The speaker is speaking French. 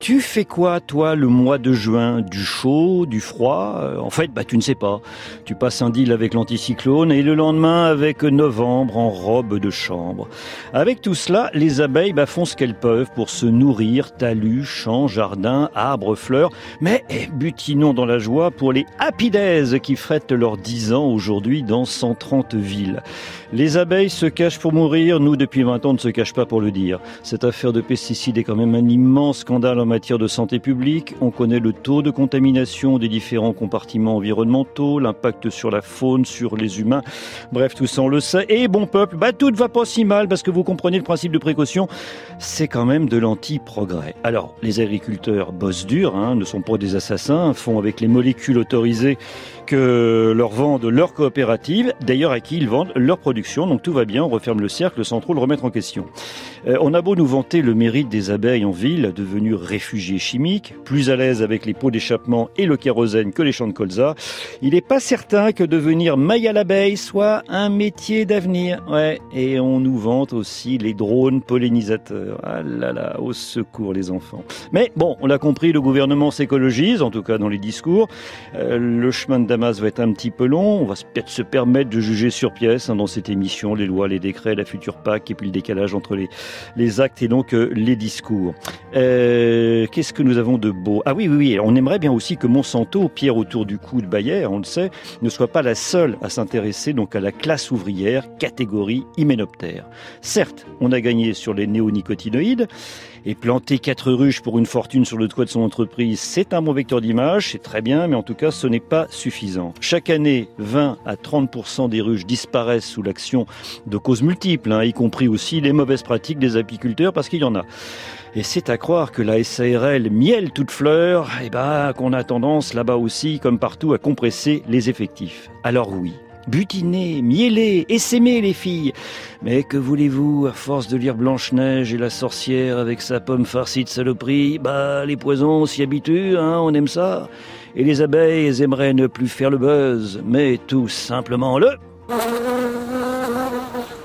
Tu fais quoi, toi, le mois de juin? Du chaud, du froid? En fait, tu ne sais pas. Tu passes un deal avec l'anticyclone et le lendemain avec novembre en robe de chambre. Avec tout cela, les abeilles font ce qu'elles peuvent pour se nourrir, talus, champs, jardins, arbres, fleurs. Mais butinons dans la joie pour les Happy Days qui fêtent leurs 10 ans aujourd'hui dans 130 villes. Les abeilles se cachent pour mourir. Nous, depuis 20 ans, on ne se cache pas pour le dire. Cette affaire de pesticides est quand même un immense scandale en matière de santé publique. On connaît le taux de contamination des différents compartiments environnementaux, l'impact sur la faune, sur les humains. Bref, tout ça on le sait. Et bon peuple, tout ne va pas si mal parce que vous comprenez le principe de précaution. C'est quand même de l'anti-progrès. Alors, les agriculteurs bossent dur, ne sont pas des assassins, font avec les molécules autorisées que leur vendent leur coopérative, d'ailleurs à qui ils vendent leur production. Donc tout va bien, on referme le cercle sans trop le remettre en question. On a beau nous vanter le mérite des abeilles en ville, devenues réfugiés chimiques, plus à l'aise avec les pots d'échappement et le kérosène que les champs de colza, il n'est pas certain que devenir maille à l'abeille soit un métier d'avenir. Ouais, et on nous vante aussi les drones pollinisateurs. Ah là là, au secours les enfants. Mais bon, on l'a compris, le gouvernement s'écologise, en tout cas dans les discours. Le chemin de Damas va être un petit peu long, on va peut-être se permettre de juger sur pièce dans cette émission, les lois, les décrets, la future PAC et puis le décalage entre les actes et donc les discours. Qu'est-ce que nous avons de beau? Ah oui, on aimerait bien aussi que Monsanto, pierre autour du cou de Bayer, on le sait, ne soit pas la seule à s'intéresser donc à la classe ouvrière, catégorie hyménoptère. Certes, on a gagné sur les néonicotinoïdes, et planter 4 ruches pour une fortune sur le toit de son entreprise, c'est un bon vecteur d'image, c'est très bien, mais en tout cas, ce n'est pas suffisant. Chaque année, 20 à 30% des ruches disparaissent sous l'action de causes multiples, y compris aussi les mauvaises pratiques des apiculteurs, parce qu'il y en a. Et c'est à croire que la SARL mielle toute fleur, qu'on a tendance là-bas aussi, comme partout, à compresser les effectifs. Alors oui, butiner, mieler, essaimer les filles. Mais que voulez-vous, à force de lire Blanche-Neige et la sorcière avec sa pomme farcie de saloperie, les poisons s'y habituent, on aime ça. Et les abeilles elles aimeraient ne plus faire le buzz, mais tout simplement le...